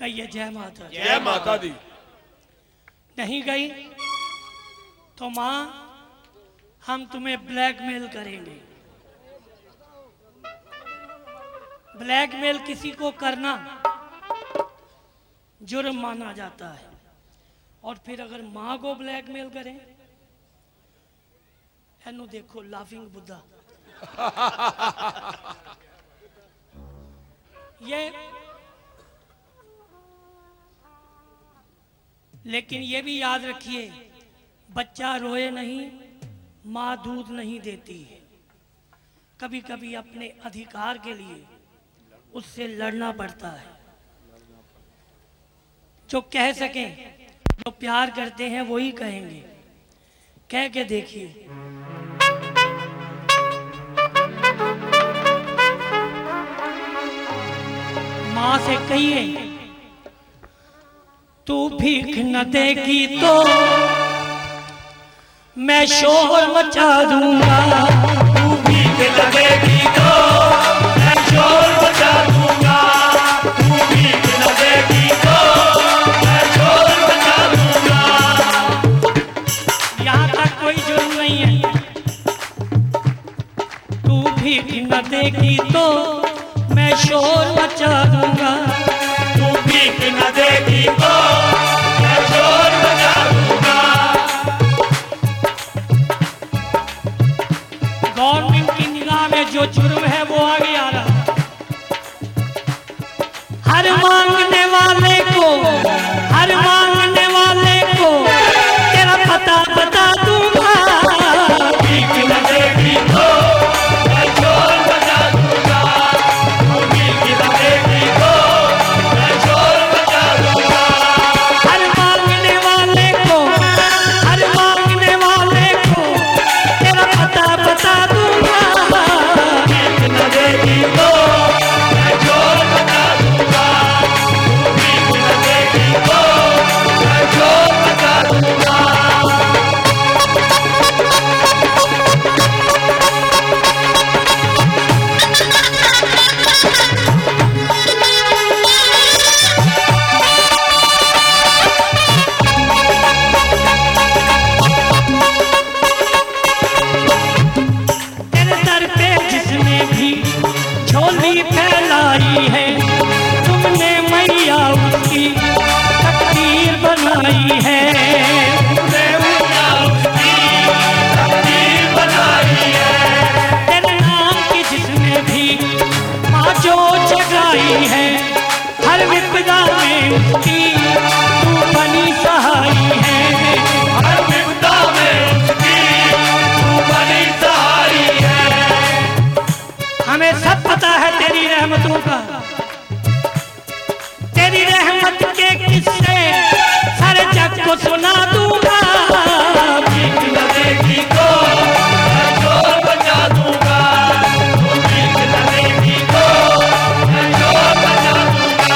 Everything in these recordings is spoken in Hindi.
कहिए जय माता दी। जय माता दी। नहीं गई तो माँ हम तुम्हें ब्लैकमेल करेंगे। ब्लैकमेल किसी को करना जुर्म माना जाता है, और फिर अगर माँ को ब्लैकमेल करें, एनु देखो लाफिंग बुद्धा। ये लेकिन ये भी याद रखिए, बच्चा रोए नहीं, माँ दूध नहीं देती है। कभी कभी अपने अधिकार के लिए उससे लड़ना पड़ता है। जो कह सकें, जो प्यार करते हैं वही कहेंगे। कह के देखिए। माँ से कहिए, तू भीख न देगी तो मैं शोर मचा दूंगा। तू भीख न देगी तो मैं शोर मचा दूंगा। तू भीख न देगी तो मैं शोर मचा दूंगा। यहाँ तक कोई जुर्म नहीं है। तू भीख न देगी तो मैं शोर मचा दूंगा। तू भीख न देगी तो मैं शोर मचा दूंगा। गवर्नमेंट की निगाह में जो जुर्म है वो आगे आ रहा। हर मांगने वाले को, हर मांगने वाले को तेरा पता बता दूंगा। भीख न देगी तो मैं शोर मचा दूंगा। तू भीख न देगी तो मैं शोर मचा दूंगा। हर मांगने वाले को, हर मांगने वाले को तेरा पता बता दूंगा। भीख न देगी तो मैं शोर मचा दूंगा। तू भीख न देगी तो मैं शोर मचा दूंगा। तेरे दर पे जिसने भी झोली फैलाई है, तुमने मैया उसकी तकदीर बनाई है। तकदीर बनाई है। तेरे नाम की जिसने भी माँ जो जगाई है, हर विपदा में उसकी तू बनी सहाई है। हर विपदा में उसकी तू बनी सहाई है। हमें सब पता है तेरी रहमतों का, तेरी रहमत के किस्से सारे जग को सुना दूंगा। भीख न देगी तो मैं शोर मचा दूंगा। तू भीख न देगी तो मैं शोर मचा दूंगा।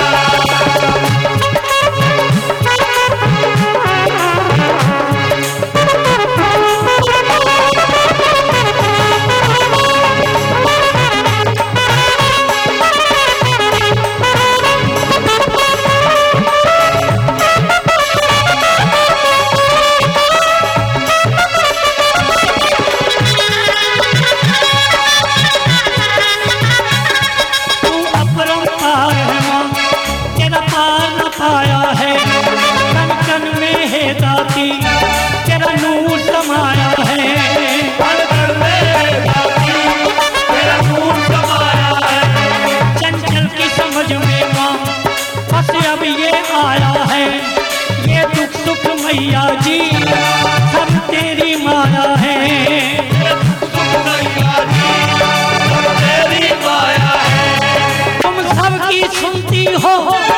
तू अपरंपार है माँ, तेरा पार न पाया है। कन कन में है दाती, तेरा नूर समाया है। हर घर में दाती तेरा नूर समाया है। चंचल की समझ में माँ बस अब ये आया है। ये दुख सुख मैया जी सब तेरी माया है। सुख मैया जी सब तेरी माया है। तुम सबकी सुनती हो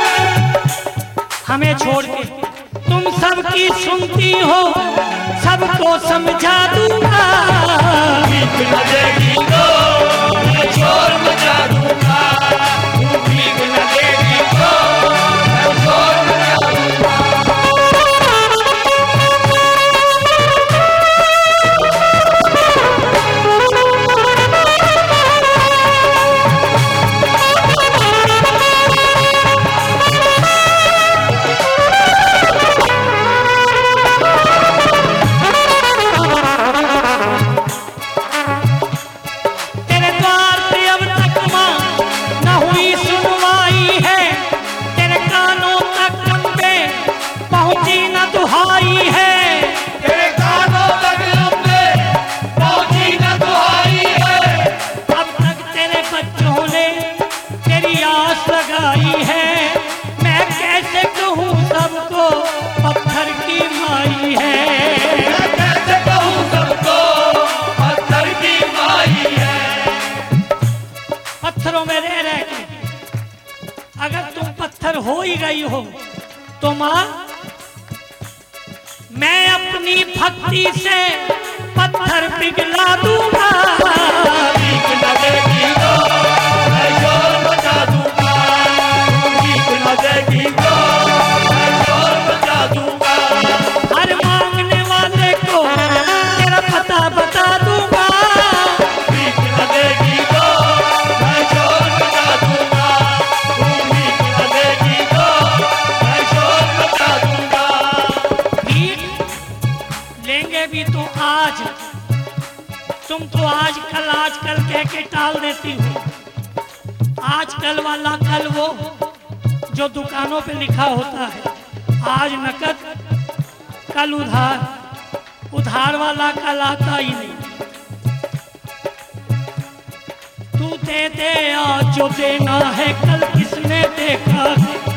हमें छोड़ के, तुम सबकी सुनती हो, सबको समझा दूंगा। भीख न देगी तो मैं शोर मचा दूंगा। तू भीख न देगी तो मैं शोर मचा दूंगा। ही गई हो तो माँ मैं अपनी भक्ति से पत्थर पिघला दूंगा। भीख न देगी तो मैं शोर मचा दूंगा, भीख न देगी तो मैं शोर मचा दूंगा। हर मांगने वाले को तेरा पता बता दूंगा। भीख न देगी तो मैं शोर मचा दूंगा, भीख न देगी तो मैं शोर मचा दूंगा। भीख लेंगे भी तो आज, तुम तो आजकल कह के टाल देती हो। आजकल वाला कल वो जो दुकानों पे लिखा होता है, आज नकद कल उधार, उधार वाला कल आता ही नहीं। तू दे दे आज जो देना है, कल किसने देखा है।